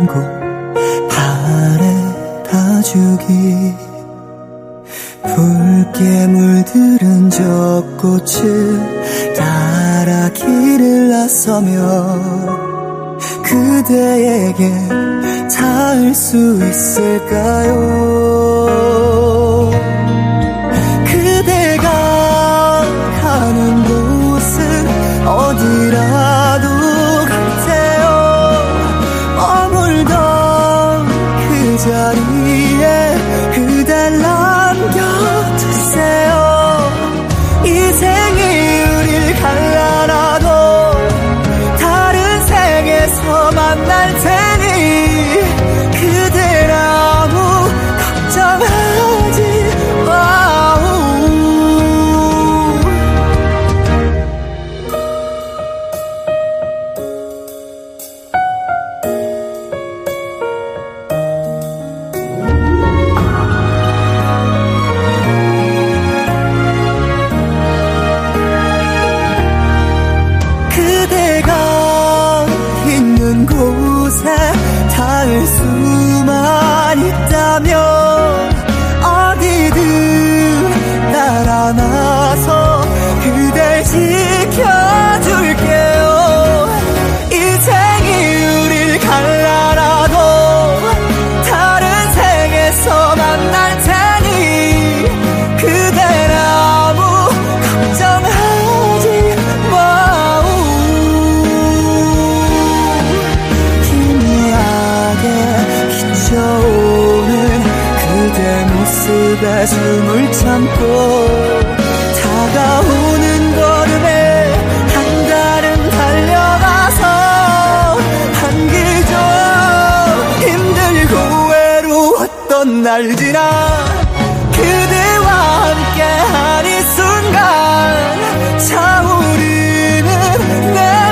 있는 곳 바래다 주기. 붉게 물들은 저 꽃을 따라 길을 나서며 그대에게 닿을 수 있을까요? 그대가 가는 곳은 어디라도 갈테요. 머물던 그 자리에 그댈 남겨두세요. 이 생이 우릴 갈라놔도 다른 생에서 만날 테니 그댈 아무 걱정하지 마오. 그대가 있는 곳에 닿을 수만 있다면 어디든 따라 나서 그댈 지켜줄게요. 인생이 우릴 갈라놔도 다른 생에서 만날 테니 그댈 아무 걱정하지 마오. 희미하게 비춰오는 그대 모습에 숨을 참고 다가오는 걸음에 한 걸음 달려가서 한기죠. 힘들고 외로웠던 날 지나 그대와 함께한 이 순간 차오르는 내